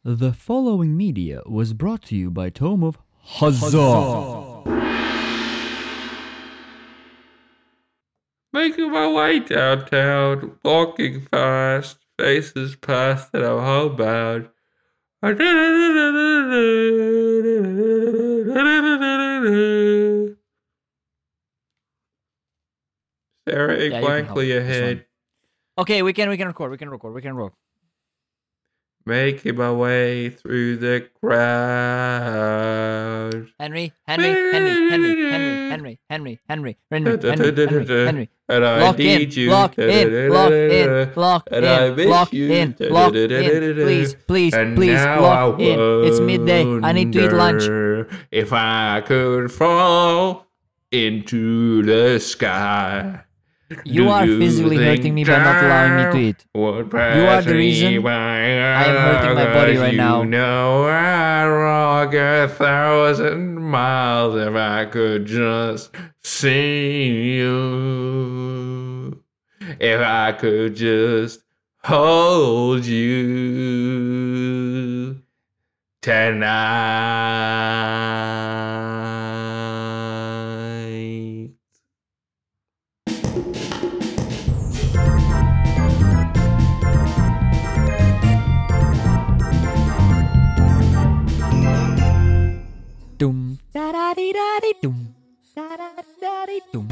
The following media was brought to you by Tome of Huzzah. Making my way downtown, walking fast, faces past that I'm homebound. Staring Yeah, you can help blankly this one. ahead, Okay, we can record. making my way through the crowd. Henry. And I Lock need you. lock in, And I miss you. please, And please, now lock I in. It's midday. I need to eat lunch. wonder if I could fall into the sky. You are physically hurting me by not allowing me to eat. You are the reason I am hurting my body right now. You know I'd walk 1,000 miles if I could just see you. If I could just hold you tonight. Dum da da dee da dee dum da da da dee dum.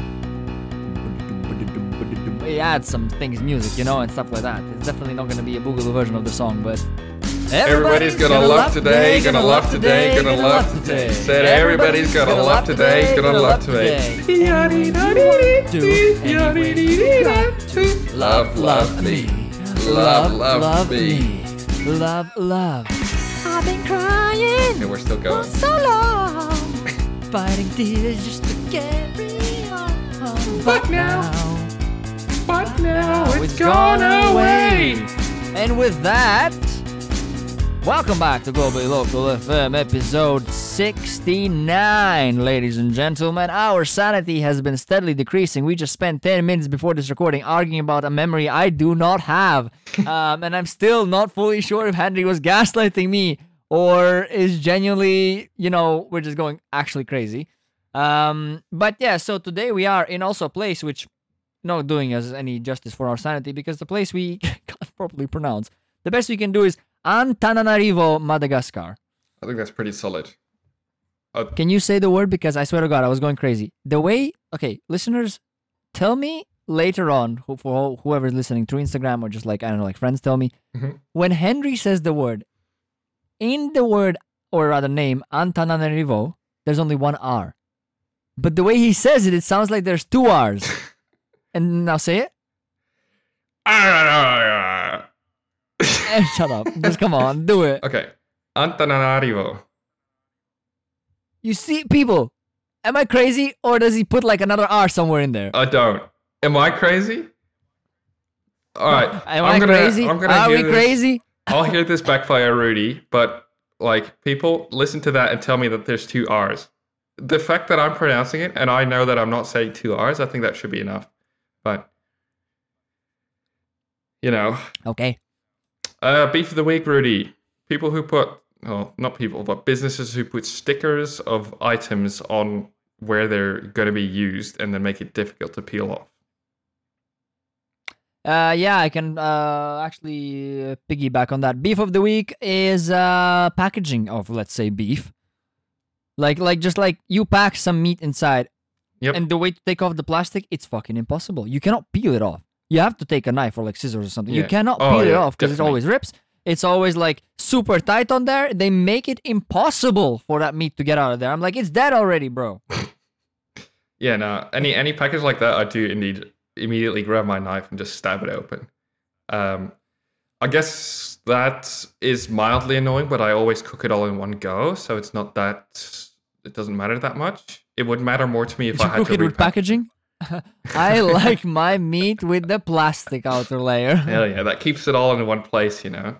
It adds some things, music, and stuff like that. It's definitely not gonna be a boogaloo version of the song, but Everybody's gonna love today, gonna love today, gonna love today. Said everybody's gonna love today, gonna love today. Love me. Love me. Love. I've been crying And we're still going. so long, fighting tears just to carry on. But now it's gone away. And with that, welcome back to Globally Local FM, episode 69, ladies and gentlemen. Our sanity has been steadily decreasing. We just spent 10 minutes before this recording arguing about a memory I do not have. And I'm still not fully sure if Henry was gaslighting me or is genuinely, we're just going actually crazy. But yeah, so today we are in also a place which not doing us any justice for our sanity because the place we can't properly pronounce. The best we can do is Antananarivo, Madagascar. I think that's pretty solid. Can you say the word? Because I swear to God, I was going crazy. Okay, listeners, tell me later on, for whoever's listening through Instagram or just friends tell me, when Henry says the word, in the word, or rather name, Antananarivo, there's only one R. But the way he says it, it sounds like there's two R's. And now say it. Shut up. Just come on, do it. Okay. Antananarivo. You see, people, am I crazy or does he put another R somewhere in there? I don't. Am I crazy? Alright. Am I crazy? Are we crazy? I'll hear this backfire, Rudy, but people listen to that and tell me that there's two R's. The fact that I'm pronouncing it and I know that I'm not saying two R's, I think that should be enough. But, Okay. Beef of the week, Rudy. People who not people, but businesses who put stickers of items on where they're going to be used and then make it difficult to peel off. Yeah, I can actually piggyback on that. Beef of the week is packaging of, let's say, beef. Just you pack some meat inside. Yep. And the way to take off the plastic, it's fucking impossible. You cannot peel it off. You have to take a knife or scissors or something. Yeah. You cannot peel it off because it definitely. always rips. It's always super tight on there. They make it impossible for that meat to get out of there. I'm like, it's dead already, bro. Yeah, no. Any package like that, I do indeed immediately grab my knife and just stab it open. I guess that is mildly annoying, but I always cook it all in one go, so it's not that it doesn't matter that much. It would matter more to me if I had cook to it with packaging? I like my meat with the plastic outer layer. Hell yeah, that keeps it all in one place, No,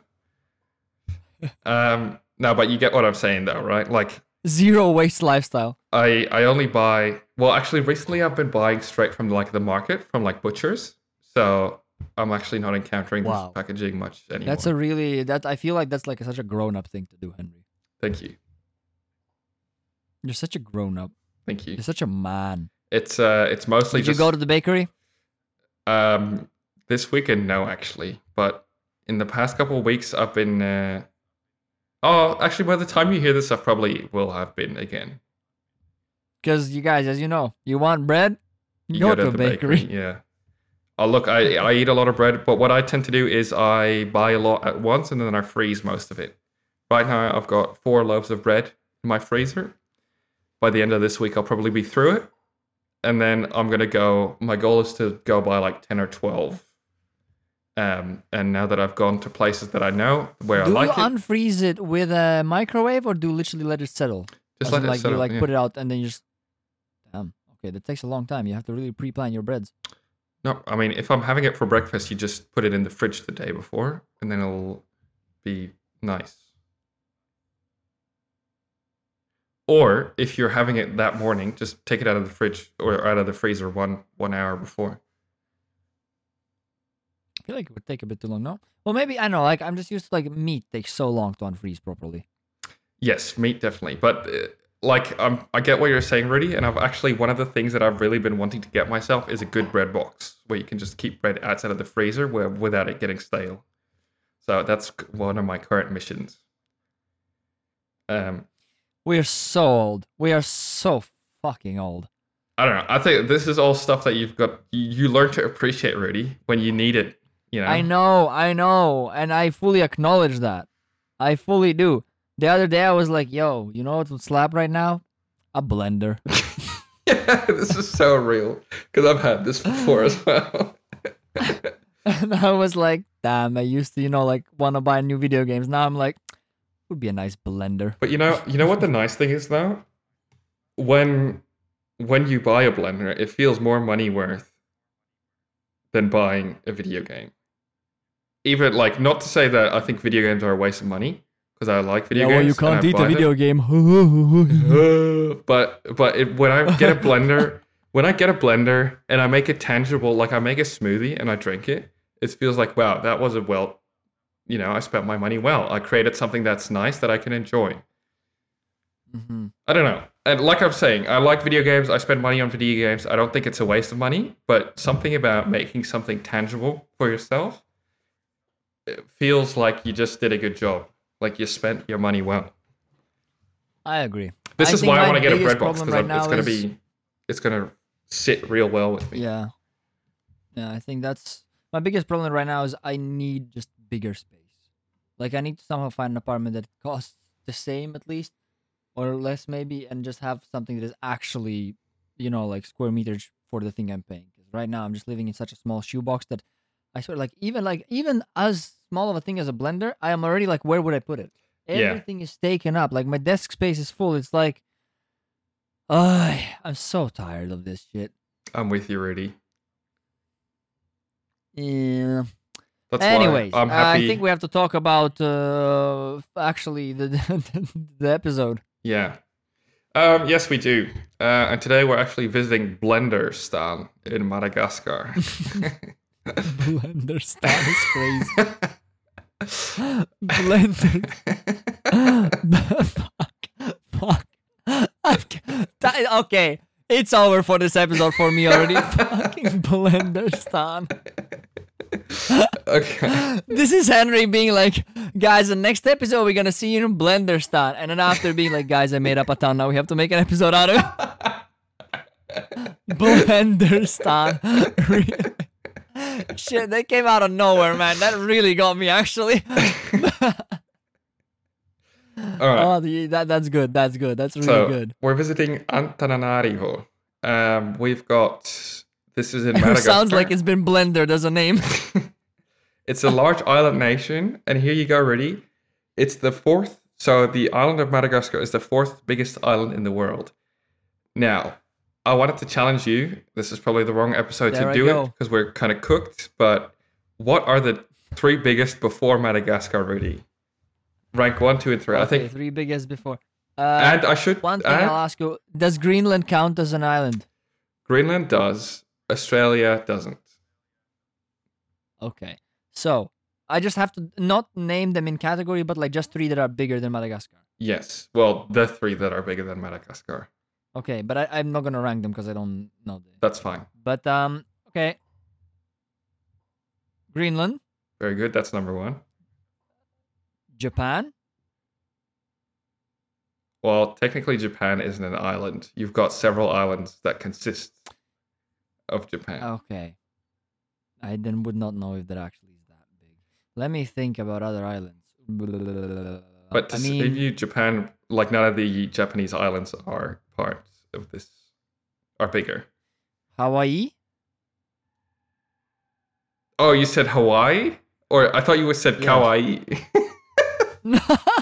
but you get what I'm saying though, right? Zero waste lifestyle. I only buy, well, actually recently I've been buying straight from the market, from butchers. So I'm actually not encountering this Wow. packaging much anymore. That's I feel like that's like such a grown-up thing to do, Henry. Thank you. You're such a grown-up. Thank you. You're such a man. It's mostly Did you just go to the bakery? this weekend, no, actually, but in the past couple of weeks, I've been. Oh, actually, by the time you hear this, I probably will have been again. Because you guys, as you know, you want bread, You go go to a the bakery. Yeah. Oh, look, I eat a lot of bread, but what I tend to do is I buy a lot at once and then I freeze most of it. Right now, I've got 4 loaves of bread in my freezer. By the end of this week, I'll probably be through it. And then I'm going to go, my goal is to go buy like 10 or 12. And now that I've gone to places that I know where I Do like you it, unfreeze it with a microwave or do you literally let it settle? just As let in, it like settle. you like yeah. put it out and then you just damn. Okay, that takes a long time. You have to really pre-plan your breads. No, I mean, if I'm having it for breakfast, you just put it in the fridge the day before, and then it'll be nice. Or if you're having it that morning, just take it out of the fridge or out of the freezer one hour before. I feel like it would take a bit too long, no? Well, maybe I know. Like I'm just used to like meat takes so long to unfreeze properly. Yes, meat definitely, but I get what you're saying, Rudy, and I've actually one of the things that I've really been wanting to get myself is a good bread box where you can just keep bread outside of the freezer without it getting stale. So that's one of my current missions. We are so old. We are so fucking old. I don't know. I think this is all stuff that you learn to appreciate, Rudy, when you need it. You know. I know, and I fully acknowledge that. I fully do. The other day I was like, "Yo, you know what would slap right now? A blender." Yeah, this is so real because I've had this before as well. And I was like, "Damn, I used to, like, want to buy new video games. Now I'm like, would be a nice blender." But you know what the nice thing is though? When you buy a blender, it feels more money worth than buying a video game. Even like, not to say that I think video games are a waste of money, because I like video games. Yeah, well, you can't and I eat a buy video game. them. But when I get a blender, and I make it tangible, like I make a smoothie and I drink it, it feels like, wow, that was I spent my money well. I created something that's nice that I can enjoy. Mm-hmm. I don't know. And like I'm saying, I like video games. I spend money on video games. I don't think it's a waste of money, but something about making something tangible for yourself, it feels like you just did a good job. Like you spent your money well. I agree. This is why I want to get a bread box problem because right it's gonna sit real well with me. Yeah. I think that's my biggest problem right now is I need just bigger space. Like I need to somehow find an apartment that costs the same at least, or less maybe, and just have something that is actually, like square meters for the thing I'm paying. Because right now I'm just living in such a small shoebox that I swear, even as small of a thing as a blender, I am already like, where would I put it? Everything is taken up. Like my desk space is full. It's like, I'm so tired of this shit. I'm with you, Rudy. Yeah. That's Anyways, why I'm happy. I think we have to talk about actually the the episode. Yeah. Yes, we do. And today we're actually visiting Blenderstan in Madagascar. Blenderstan is crazy. Blender. Fuck. Okay, it's over for this episode for me already. Fucking Blenderstan. Okay. This is Henry being like, guys, the next episode we're gonna see you in Blenderstan, and then after being like, guys, I made up a town. Now we have to make an episode out of it. Blenderstan. Shit, they came out of nowhere, man. That really got me, actually. All right. Oh, that's good. That's good. That's really good. We're visiting Antananarivo. We've got. This is in Madagascar. It sounds like it's been blendered as a name. It's a large island nation, and here you go, Rudy. It's the fourth. So the island of Madagascar is the 4th biggest island in the world. Now, I wanted to challenge you. This is probably the wrong episode to do it because we're kind of cooked. But what are the 3 biggest before Madagascar, Rudy? Rank 1, 2, and 3. Okay, I think 3 biggest before. And I should. One thing I'll ask you: does Greenland count as an island? Greenland does. Australia doesn't. Okay. So I just have to not name them in category, but like just 3 that are bigger than Madagascar. Yes. Well, the 3 that are bigger than Madagascar. Okay, but I'm not gonna rank them because I don't know them. That's fine. But okay. Greenland, Very good. That's number 1. Japan. Well, technically, Japan isn't an island. You've got several islands that consist of Japan. Okay. I then would not know if that actually is that big. Let me think about other islands. But to save you, Japan, like none of the Japanese islands are part of this, are bigger. Hawaii. Oh, you said Hawaii? Or I thought you said kawaii. No.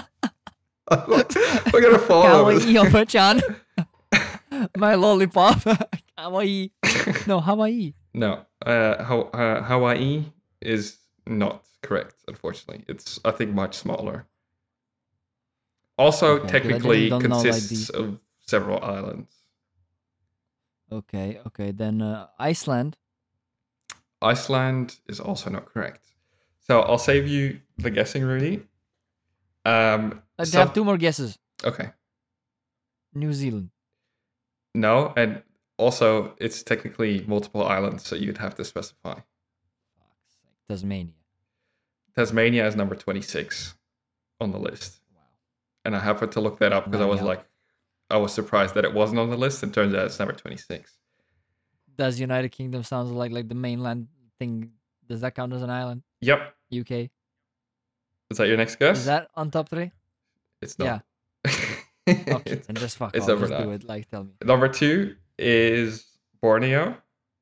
We're gonna fall over Kawaii, Opa-chan. My lollipop. Kawaii. No, Hawaii. No, Hawaii is not correct, unfortunately. It's, I think, much smaller. Also, Okay, technically don't know, like, consists these. of several islands. Okay, then Iceland. Iceland is also not correct. So I'll save you the guessing, Rudy. I have 2 more guesses. Okay. New Zealand. No, and also it's technically multiple islands, so you'd have to specify. Tasmania. Tasmania is number 26 on the list. Wow. And I happened to look that up because I was surprised that it wasn't on the list, and turns out it's number 26. Does United Kingdom sounds like the mainland thing? Does that count as an island? Yep. UK. Is that your next guess? Is that on top 3? It's not. Yeah. Okay, then just fuck it's off. number Just 9. do it. Like, tell me. Number 2 is Borneo.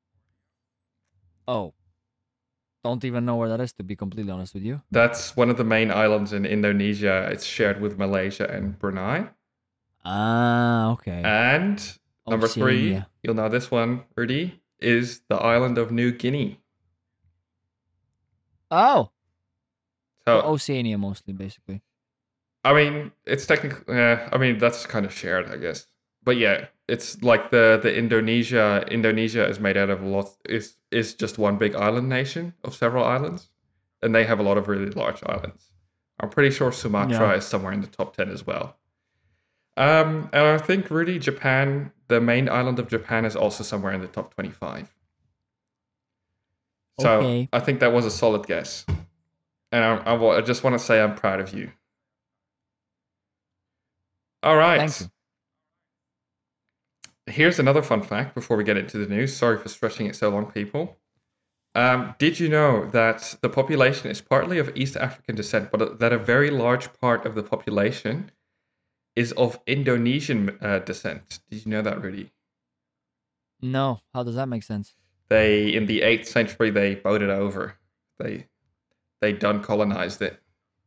Oh. Don't even know where that is, to be completely honest with you. That's one of the main islands in Indonesia. It's shared with Malaysia and Brunei. Ah, okay. And number 3, Oceania. you'll know this one, Rudy, is the island of New Guinea. Oh. So Oceania mostly, basically. I mean, it's technically. I mean, that's kind of shared, I guess. But yeah, it's like the Indonesia. Indonesia is made out of a lot. Is just one big island nation of several islands, and they have a lot of really large islands. I'm pretty sure Sumatra is somewhere in the top 10 as well. And I think really Japan, the main island of Japan, is also somewhere in the top 25. So Okay. I think that was a solid guess, and I just want to say I'm proud of you. All right. Thank you. Here's another fun fact before we get into the news. Sorry for stretching it so long, people. Did you know that the population is partly of East African descent, but that a very large part of the population is of Indonesian descent? Did you know that, Rudy? No. How does that make sense? In the 8th century, they boated over. They done colonized it.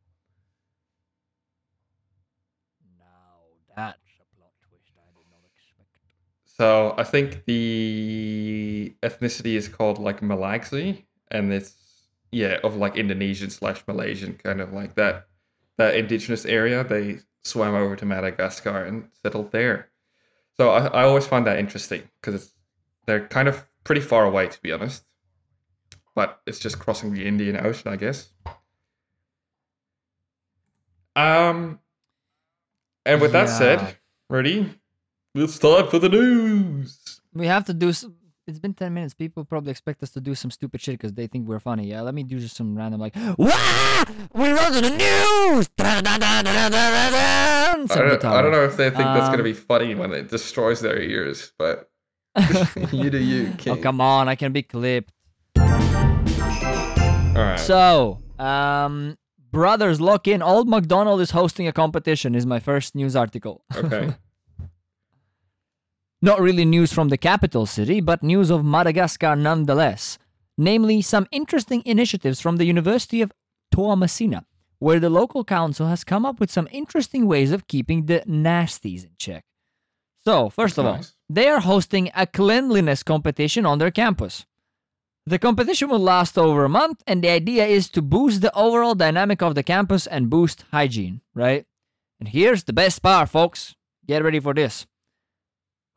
That's a plot twist I did not expect. So I think the ethnicity is called like Malaxi, and it's of like Indonesian / Malaysian, kind of like that indigenous area. They swam over to Madagascar and settled there. So I always find that interesting because they're kind of pretty far away, to be honest. But it's just crossing the Indian Ocean, I guess. And with that said, Rudy, it's time for the news. We have to do some. It's been 10 minutes. People probably expect us to do some stupid shit because they think we're funny. Yeah, let me do just some random like, wah! We're on to the news! I don't know if they think that's going to be funny when it destroys their ears, but you do you, King. Oh, come on. I can be clipped. All right. So, brothers lock in. Old MacDonald is hosting a competition is my first news article. Okay. Not really news from the capital city, but news of Madagascar nonetheless. Namely, some interesting initiatives from the University of Toamasina, where the local council has come up with some interesting ways of keeping the nasties in check. So, first of all, they are hosting a cleanliness competition on their campus. The competition will last over a month, and the idea is to boost the overall dynamic of the campus and boost hygiene, right? And here's the best part, folks. Get ready for this.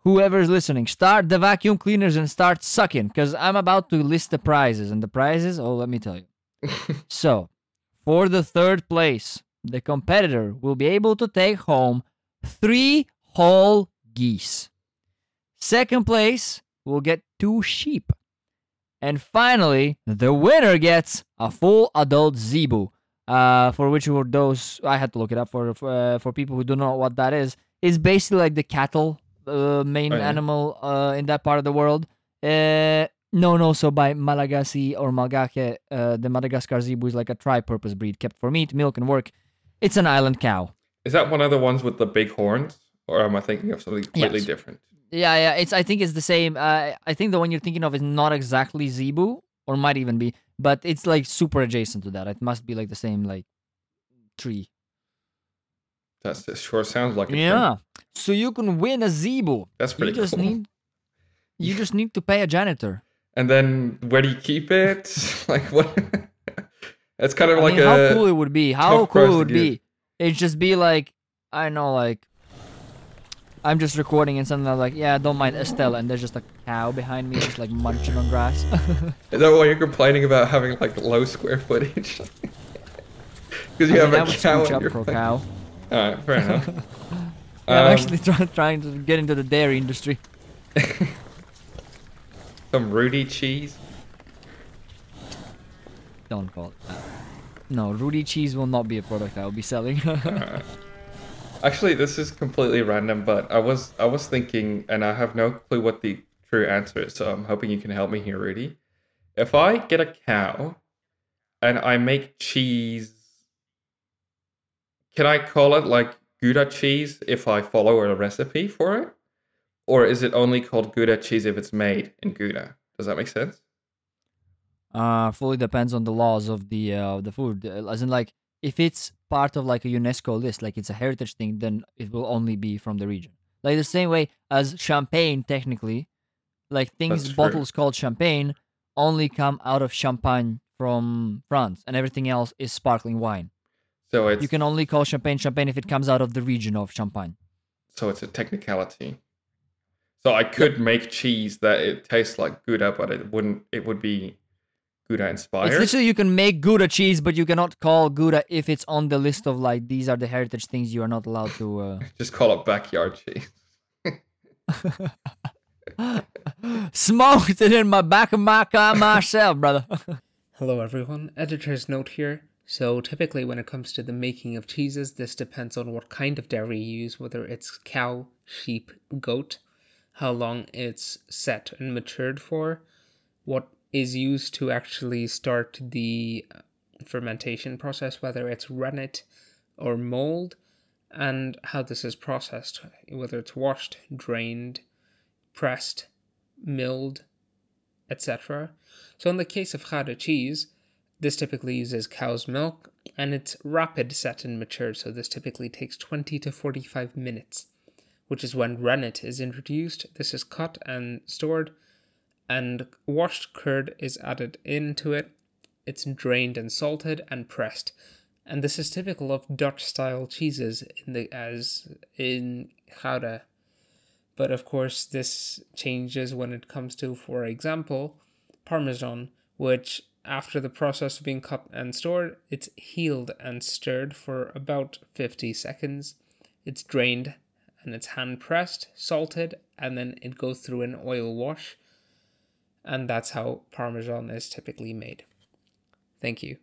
whoever's listening, start the vacuum cleaners and start sucking, because I'm about to list the prizes. And the prizes, oh, let me tell you. So, for the third place, the competitor will be able to take home 3 whole geese. Second place will get 2 sheep. And finally, the winner gets a full adult zebu. For which were those, I had to look it up for people who don't know what that is. It's basically like the cattle main animal in that part of the world. So by Malagasy or Malgache, the Madagascar zebu is like a tri-purpose breed kept for meat, milk, and work. It's an island cow. Is that one of the ones with the big horns? Or am I thinking of something completely different? Yeah. I think it's the same. I think the one you're thinking of is not exactly zebu, or might even be, but it's like super adjacent to that. It must be like the same like tree. That sure sounds like it. Yeah. So you can win a zebu. That's pretty cool. You just need to pay a janitor. And then where do you keep it? Like what? It's kind of how cool it would be. How cool it would be. It'd just be like, I know, like, I'm just recording and something like, yeah, don't mind Estella, and there's just a cow behind me just like munching on grass. Is that why you're complaining about having like low square footage? Because you have a cow on your cow. Alright, fair enough. I'm actually trying to get into the dairy industry. Some Rudy cheese? Don't call it that. No, Rudy cheese will not be a product I will be selling. Actually, this is completely random, but I was thinking, and I have no clue what the true answer is, so I'm hoping you can help me here, Rudy. If I get a cow and I make cheese, can I call it like Gouda cheese if I follow a recipe for it? Or is it only called Gouda cheese if it's made in Gouda? Does that make sense? Fully depends on the laws of the food. As in, like, if it's part of like a UNESCO list, like it's a heritage thing, then it will only be from the region. Like the same way as champagne, technically, like bottles called champagne only come out of Champagne from France, and everything else is sparkling wine. So you can only call champagne if it comes out of the region of Champagne. So it's a technicality. So I could make cheese that it tastes like Gouda, but it wouldn't. It would be Gouda inspired. It's literally, you can make Gouda cheese, but you cannot call Gouda if it's on the list of like these are the heritage things you are not allowed to. Just call it backyard cheese. Smoked it in my back of my car myself, brother. Hello everyone, editor's note here. So typically when it comes to the making of cheeses, this depends on what kind of dairy you use, whether it's cow, sheep, goat, how long it's set and matured for, what is used to actually start the fermentation process, whether it's rennet or mold, and how this is processed, whether it's washed, drained, pressed, milled, etc. So in the case of Gouda cheese, this typically uses cow's milk, and it's rapid set and matured, so this typically takes 20 to 45 minutes, which is when rennet is introduced. This is cut and stored, and washed curd is added into it. It's drained and salted and pressed. And this is typical of Dutch-style cheeses as in Gouda. But of course, this changes when it comes to, for example, Parmesan, which after the process of being cut and stored, it's healed and stirred for about 50 seconds. It's drained and it's hand pressed, salted, and then it goes through an oil wash. And that's how Parmesan is typically made. Thank you.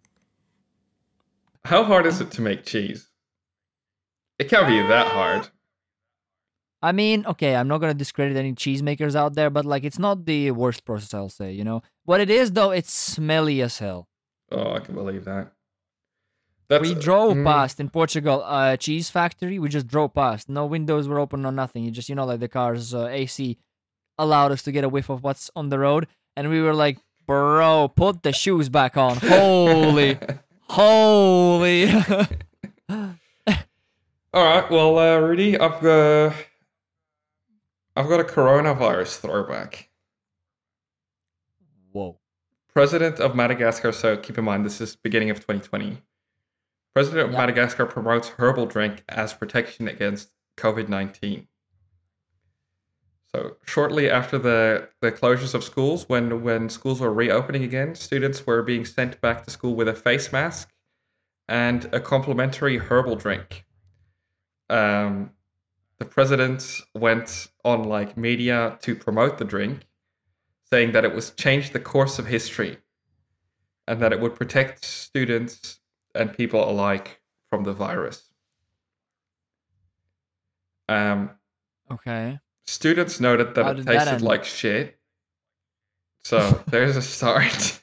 How hard is it to make cheese? It can't be that hard. I mean, okay, I'm not going to discredit any cheesemakers out there, but like it's not the worst process, I'll say, you know? What it is, though, it's smelly as hell. Oh, I can believe that. We drove past in Portugal a cheese factory. We just drove past. No windows were open, no nothing. You just, like the car's AC allowed us to get a whiff of what's on the road. And we were like, bro, put the shoes back on. Holy. All right, well, Rudy, I've got a coronavirus throwback. Whoa. President of Madagascar, so keep in mind this is beginning of 2020. President of Madagascar promotes herbal drink as protection against COVID-19. So shortly after the closures of schools, when schools were reopening again, students were being sent back to school with a face mask and a complimentary herbal drink. Um, the president went on like media to promote the drink, saying that it was changed the course of history and that it would protect students and people alike from the virus. Okay. Students noted that How it did that tasted end? like shit. So there's a start.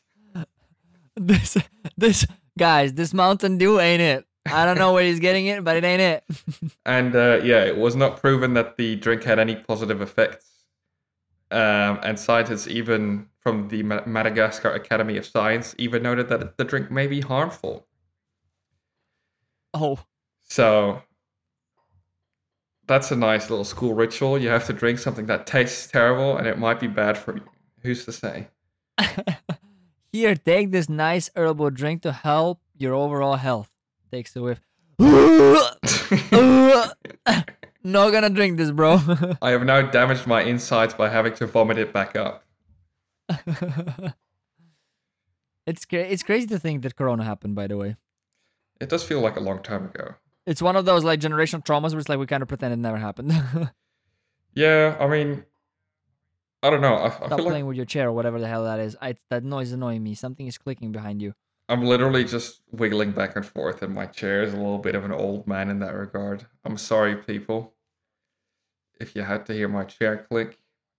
This guys, this Mountain Dew ain't it. I don't know where he's getting it, but it ain't it. And yeah, it was not proven that the drink had any positive effects. And scientists, even from the Madagascar Academy of Science, even noted that the drink may be harmful. Oh, So that's a nice little school ritual. You have to drink something that tastes terrible, and it might be bad for you. Who's to say? here, take this nice herbal drink to help your overall health. Takes a whiff. Not gonna drink this, bro. I have now damaged my insides by having to vomit it back up. It's crazy to think that Corona happened, by the way. It does feel like a long time ago. It's one of those like generational traumas where it's like we kind of pretend it never happened. Yeah, I mean, I don't know. I Stop feel playing like with your chair or whatever the hell that is. That noise is annoying me. Something is clicking behind you. I'm literally just wiggling back and forth, and my chair is a little bit of an old man in that regard. I'm sorry, people, if you had to hear my chair click.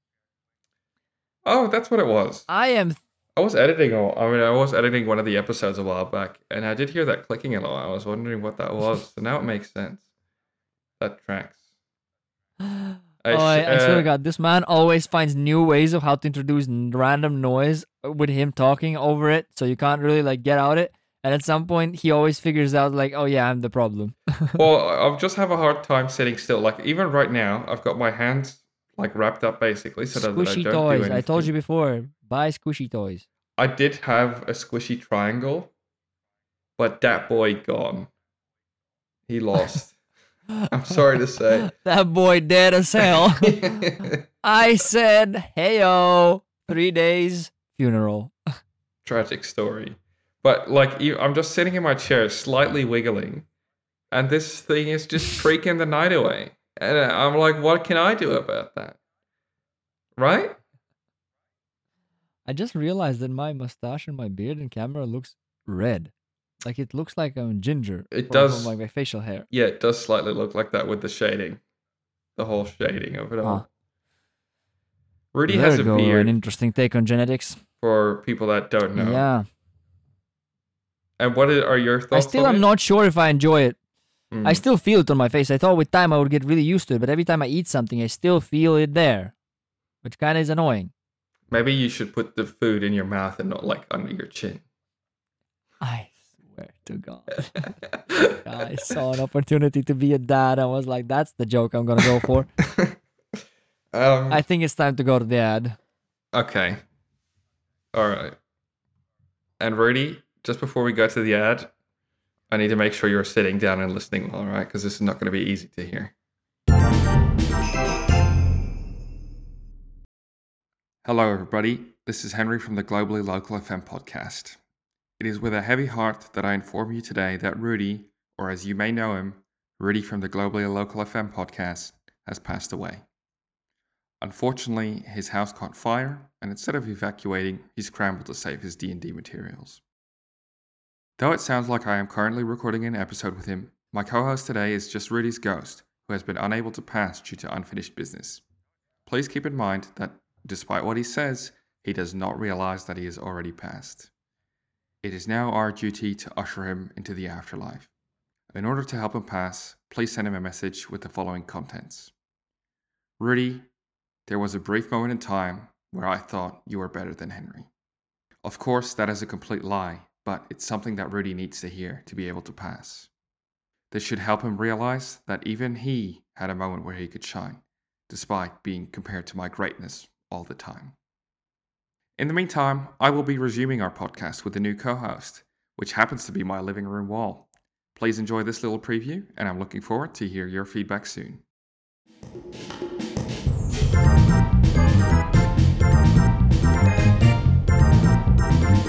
Oh, that's what it was. I was editing. I was editing one of the episodes a while back, and I did hear that clicking a lot. I was wondering what that was. So now it makes sense. That tracks. I swear to God, this man always finds new ways of how to introduce random noise with him talking over it, so you can't really like get out it. And at some point, he always figures out like, oh yeah, I'm the problem. Well, I just have a hard time sitting still. Like even right now, I've got my hands like wrapped up basically, so that I Squishy don't toys. do anything. I told you before. Buy squishy toys. I did have a squishy triangle, but that boy gone. He lost. I'm sorry to say. That boy dead as hell. I said, heyo, 3 days, funeral. Tragic story. But like, I'm just sitting in my chair, slightly wiggling, and this thing is just freaking the night away. And I'm like, what can I do about that? Right? I just realized that my mustache and my beard in camera looks red. Like it looks like I'm ginger. It from does. like my facial hair. Yeah, it does slightly look like that with the shading. The whole shading of it all. Huh. Rudy There has a go, beard, an interesting take on genetics. for people that don't know. Yeah. And what are your I thoughts still on am it? not sure if I enjoy it. Mm. I still feel it on my face. I thought with time I would get really used to it, but every time I eat something, I still feel it there, which kind of is annoying. Maybe you should put the food in your mouth and not like under your chin. I swear to God. I saw an opportunity to be a dad. I was like, that's the joke I'm going to go for. I think it's time to go to the ad. Okay. All right. And Rudy, just before we go to the ad, I need to make sure you're sitting down and listening, all right? Because this is not going to be easy to hear. Hello, everybody. This is Henry from the Globally Local FM podcast. It is with a heavy heart that I inform you today that Rudy, or as you may know him, Rudy from the Globally Local FM podcast, has passed away. Unfortunately, his house caught fire, and instead of evacuating, he scrambled to save his D&D materials. Though it sounds like I am currently recording an episode with him, my co-host today is just Rudy's ghost, who has been unable to pass due to unfinished business. Please keep in mind that, despite what he says, he does not realize that he has already passed. It is now our duty to usher him into the afterlife. In order to help him pass, please send him a message with the following contents. Rudy, there was a brief moment in time where I thought you were better than Henry. Of course, that is a complete lie, but it's something that Rudy needs to hear to be able to pass. This should help him realize that even he had a moment where he could shine, despite being compared to my greatness all the time. In the meantime, I will be resuming our podcast with a new co-host, which happens to be my living room wall. Please enjoy this little preview, and I'm looking forward to hear your feedback soon.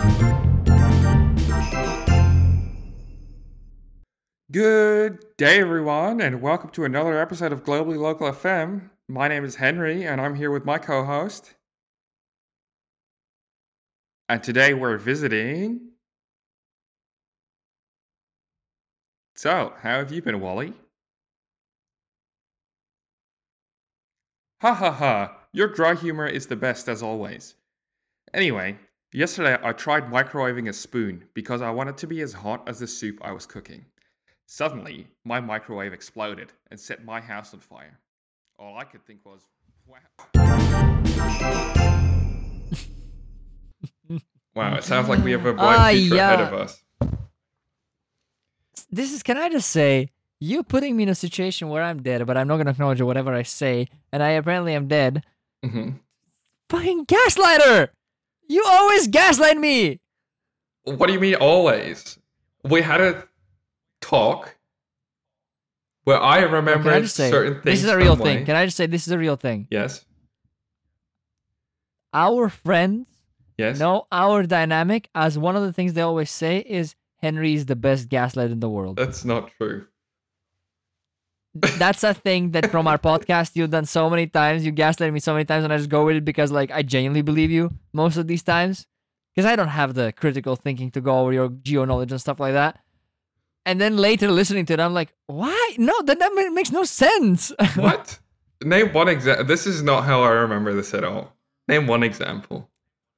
Good day, everyone, and welcome to another episode of Globally Local FM. My name is Henry, and I'm here with my co-host. And today we're visiting... So, how have you been, Wally? Ha ha ha, your dry humor is the best as always. Anyway, yesterday I tried microwaving a spoon because I wanted to be as hot as the soup I was cooking. Suddenly, my microwave exploded and set my house on fire. All I could think was, wow. Wow, it sounds like we have a bright future ahead of us. Can I just say, you putting me in a situation where I'm dead, but I'm not going to acknowledge whatever I say, and I apparently am dead. Mm-hmm. Fucking gaslighter! You always gaslight me! What do you mean always? We had a talk where I remember certain things. This is a real thing. Can I just say this is a real thing? Yes. Our friends Yes. know our dynamic as one of the things they always say is Henry is the best gaslight in the world. That's not true. That's a thing that from our podcast you've done so many times. You gaslight me so many times, and I just go with it because like I genuinely believe you most of these times. Because I don't have the critical thinking to go over your geo knowledge and stuff like that. And then later listening to it, I'm like, why? No, that makes no sense. What? Name one example. This is not how I remember this at all. Name one example.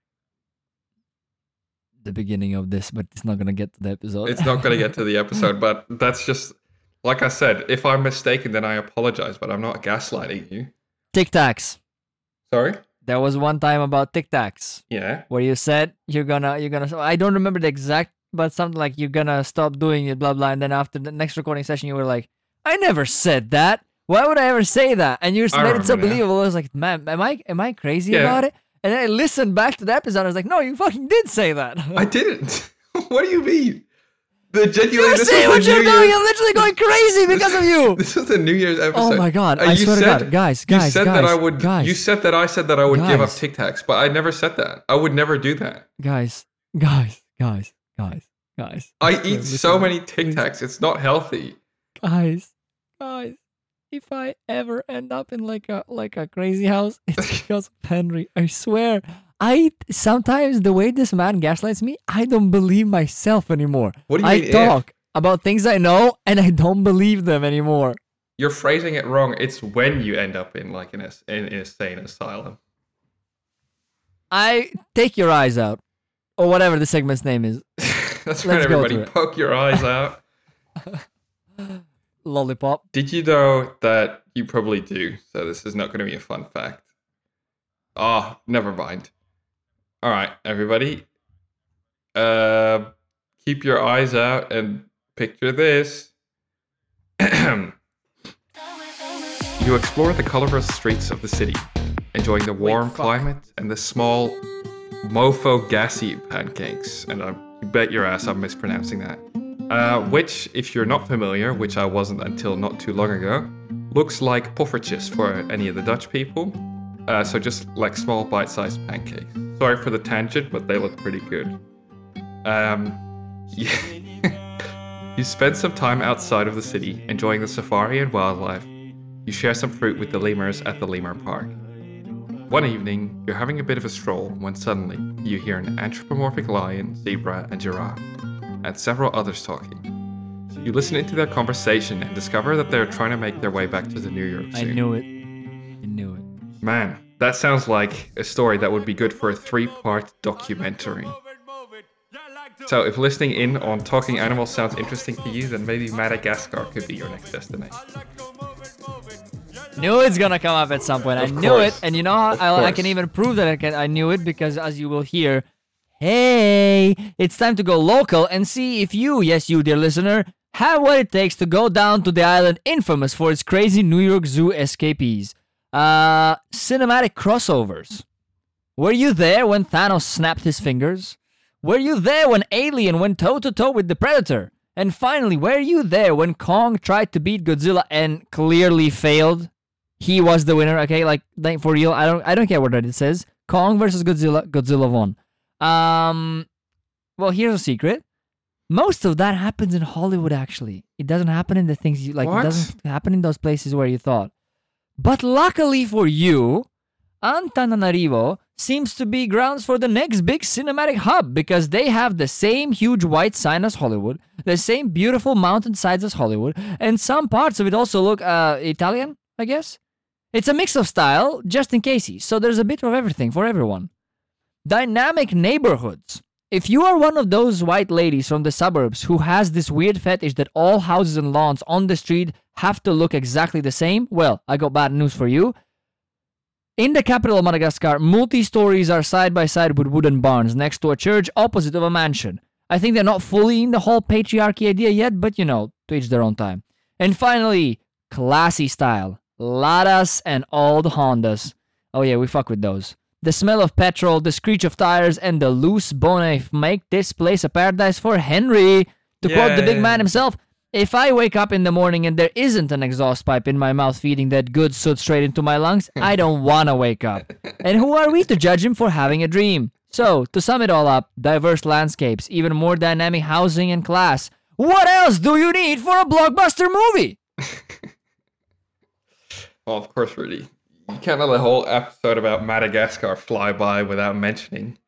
The beginning of this, but it's not going to get to the episode. It's not going to get to the episode, but that's just, like I said, if I'm mistaken, then I apologize, but I'm not gaslighting you. Tic Tacs. Sorry? There was one time about Tic Tacs. Yeah. Where you said you're gonna, I don't remember the exact, but something like you're gonna stop doing it, blah, blah. And then after the next recording session, you were like, I never said that. Why would I ever say that? And you just made it so believable. I was like, man, am I crazy about it? And then I listened back to the episode. I was like, no, you fucking did say that. I didn't. What do you mean? You're saying what you're doing. I'm literally going crazy because of you. This was the New Year's episode. Oh my god! I swear to God, guys. You said that I said that I would give up Tic Tacs, but I never said that. I would never do that. Guys. I eat so many Tic Tacs. It's not healthy. Guys. If I ever end up in like a crazy house, it's because of Henry. I swear. Sometimes the way this man gaslights me, I don't believe myself anymore. What do you mean? I talk about things I know and I don't believe them anymore. You're phrasing it wrong. It's when you end up in like an insane asylum. I take your eyes out, or whatever the segment's name is. That's right, everybody. Poke your eyes out. Lollipop. Did you know that you probably do? So this is not going to be a fun fact. Never mind. All right, everybody. Keep your eyes out and picture this. You explore the colorful streets of the city, enjoying the warm climate and the small mofo gassy pancakes. And I bet your ass I'm mispronouncing that. Which, if you're not familiar, which I wasn't until not too long ago, looks like poffertjes for any of the Dutch people. So just like small bite-sized pancakes. Sorry for the tangent, but they look pretty good. You spend some time outside of the city, enjoying the safari and wildlife. You share some fruit with the lemurs at the lemur park. One evening, you're having a bit of a stroll when suddenly you hear an anthropomorphic lion, zebra, and giraffe, and several others talking. You listen into their conversation and discover that they're trying to make their way back to the New York Zoo. I knew it. Man, that sounds like a story that would be good for a 3-part documentary. So if listening in on talking animals sounds interesting to you, then maybe Madagascar could be your next destination. Knew it's gonna come up at some point. I knew it, and you know how I can even prove that I knew it because, as you will hear, hey, it's time to go local and see if you, yes you dear listener, have what it takes to go down to the island infamous for its crazy New York Zoo escapees. Cinematic crossovers. Were you there when Thanos snapped his fingers? Were you there when Alien went toe-to-toe with the Predator? And finally, were you there when Kong tried to beat Godzilla and clearly failed? He was the winner, okay? Like for real, I don't care what it says. Kong versus Godzilla, Godzilla won. Well, here's a secret. Most of that happens in Hollywood, actually. It doesn't happen in the things you like. What? It doesn't happen in those places where you thought. But luckily for you, Antananarivo seems to be grounds for the next big cinematic hub because they have the same huge white sign as Hollywood, the same beautiful mountainsides as Hollywood, and some parts of it also look Italian, I guess. It's a mix of style, just in case. So there's a bit of everything for everyone. Dynamic neighborhoods. If you are one of those white ladies from the suburbs who has this weird fetish that all houses and lawns on the street have to look exactly the same, well, I got bad news for you. In the capital of Madagascar, multi-stories are side by side with wooden barns next to a church opposite of a mansion. I think they're not fully in the whole patriarchy idea yet, but to each their own time. And finally, classy style. Ladas and old Hondas. Oh yeah, we fuck with those. The smell of petrol, the screech of tires, and the loose bone make this place a paradise for Henry. To quote the big man himself, if I wake up in the morning and there isn't an exhaust pipe in my mouth feeding that good soot straight into my lungs, I don't want to wake up. And who are we to judge him for having a dream? So, to sum it all up, diverse landscapes, even more dynamic housing and class. What else do you need for a blockbuster movie? Well, of course, Rudy. You can't let the whole episode about Madagascar fly by without mentioning.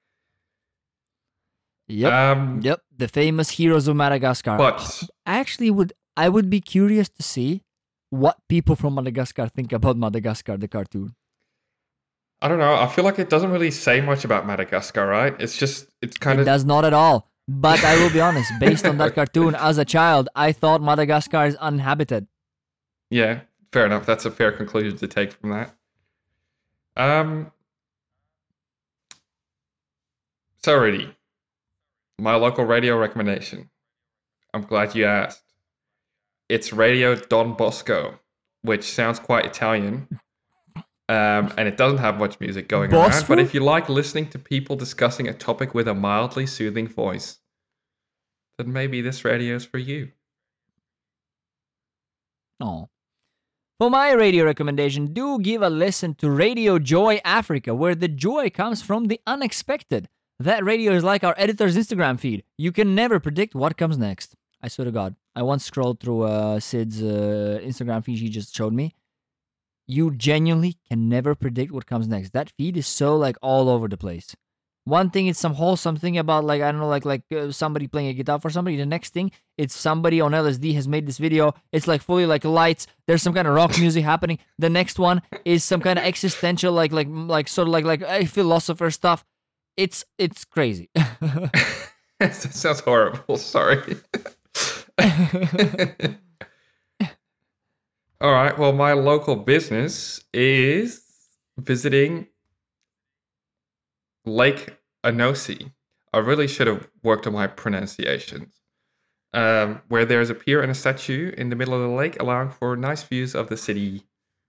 Yep, the famous heroes of Madagascar. But I would be curious to see what people from Madagascar think about Madagascar, the cartoon. I don't know. I feel like it doesn't really say much about Madagascar, right? It's kind It of... does not at all. But I will be honest, based on that cartoon, as a child, I thought Madagascar is uninhabited. Yeah, fair enough. That's a fair conclusion to take from that. So, Rudy, my local radio recommendation. I'm glad you asked. It's Radio Don Bosco, which sounds quite Italian. And it doesn't have much music going around. But if you like listening to people discussing a topic with a mildly soothing voice, then maybe this radio is for you. Oh. For my radio recommendation, do give a listen to Radio Joy Africa, where the joy comes from the unexpected. That radio is like our editor's Instagram feed. You can never predict what comes next. I swear to God. I once scrolled through Sid's Instagram feed he just showed me. You genuinely can never predict what comes next. That feed is so all over the place. One thing, it's some wholesome thing about I don't know, somebody playing a guitar for somebody. The next thing, it's somebody on LSD has made this video. It's fully lights. There's some kind of rock music happening. The next one is some kind of existential, sort of philosopher stuff. It's crazy. That sounds horrible. Sorry. All right. Well, my local business is visiting Lake Anosi. I really should have worked on my pronunciations. Where there's a pier and a statue in the middle of the lake, allowing for nice views of the city.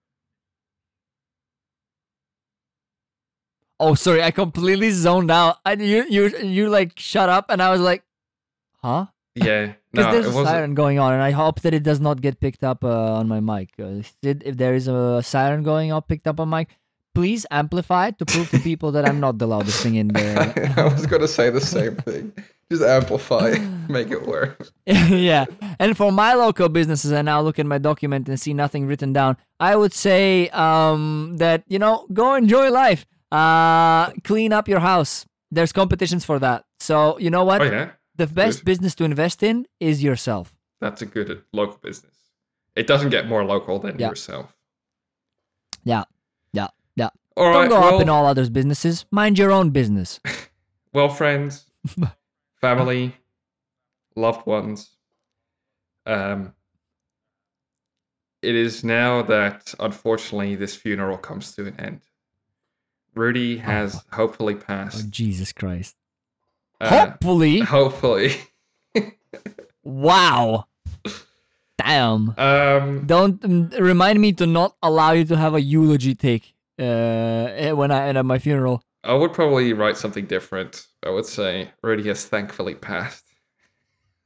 Oh, sorry, I completely zoned out. You shut up, and I was like, huh? Yeah. Because there's a siren going on, and I hope that it does not get picked up on my mic. If there is a siren going on picked up on mic, please amplify it to prove to people that I'm not the loudest thing in there. I was going to say the same thing. Just amplify, make it work. Yeah. And for my local businesses, I now look at my document and see nothing written down. I would say that, go enjoy life. Clean up your house. There's competitions for that. So, you know what? Oh, yeah? The best business to invest in is yourself. That's a good local business. It doesn't get more local than yourself. Yeah. All right, Don't go up in all others' businesses. Mind your own business. Well, friends, family, loved ones, it is now that, unfortunately, this funeral comes to an end. Rudy has hopefully passed. Oh, Jesus Christ. Hopefully? Hopefully. Wow. Damn. Don't remind me to not allow you to have a eulogy take when I end at my funeral. I would probably write something different. I would say Rudy has thankfully passed.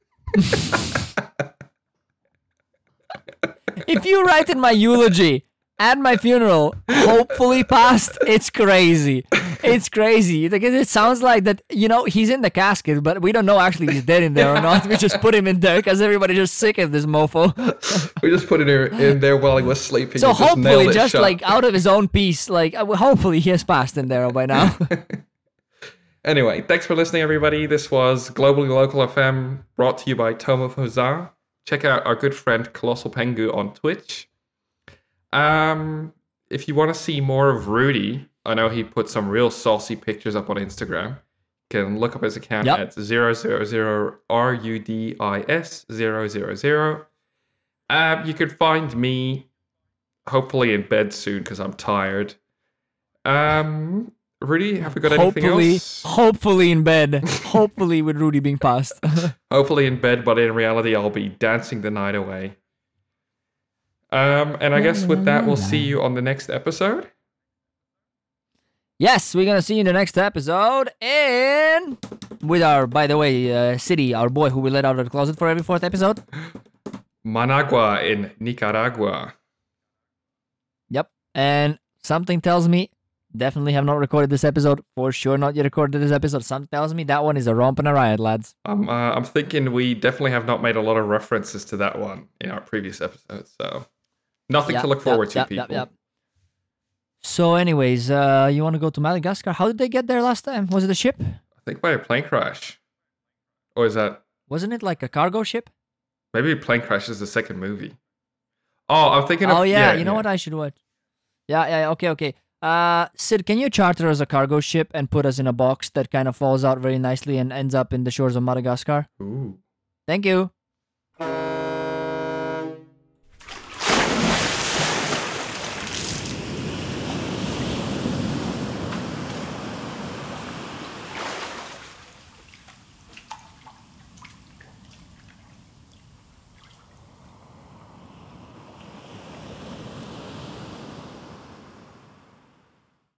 If you write in my eulogy, at my funeral, hopefully passed. It's crazy. It's crazy. Because it sounds like that, he's in the casket, but we don't know actually he's dead in there or not. We just put him in there because everybody's just sick of this mofo. We just put it in there while he was sleeping. So hopefully, just shut. like out of his own piece, like hopefully he has passed in there by now. Anyway, thanks for listening, everybody. This was Globally Local FM, brought to you by Tomo Fozar. Check out our good friend Colossal Pengu on Twitch. If you want to see more of Rudy, I know he put some real saucy pictures up on Instagram. You can look up his account at 000RUDIS000. You could find me, hopefully in bed soon because I'm tired. Rudy, have we got anything else? Hopefully in bed. Hopefully with Rudy being passed. Hopefully in bed, but in reality, I'll be dancing the night away. And I guess with that, we'll see you on the next episode. Yes, we're going to see you in the next episode. And with our, by the way, City, our boy who we let out of the closet for every 4th episode. Managua in Nicaragua. Yep. And something tells me, definitely have not recorded this episode. For sure not yet recorded this episode. Something tells me that one is a romp and a riot, lads. I'm thinking we definitely have not made a lot of references to that one in our previous episodes. So nothing to look forward to, people. So anyways, you want to go to Madagascar? How did they get there last time? Was it a ship? I think by a plane crash. Or is that... Wasn't it like a cargo ship? Maybe Plane Crash is the second movie. Oh, I'm thinking of... Oh, yeah. You know what? I should watch. Yeah. Okay. Sid, can you charter us a cargo ship and put us in a box that kind of falls out very nicely and ends up in the shores of Madagascar? Ooh. Thank you.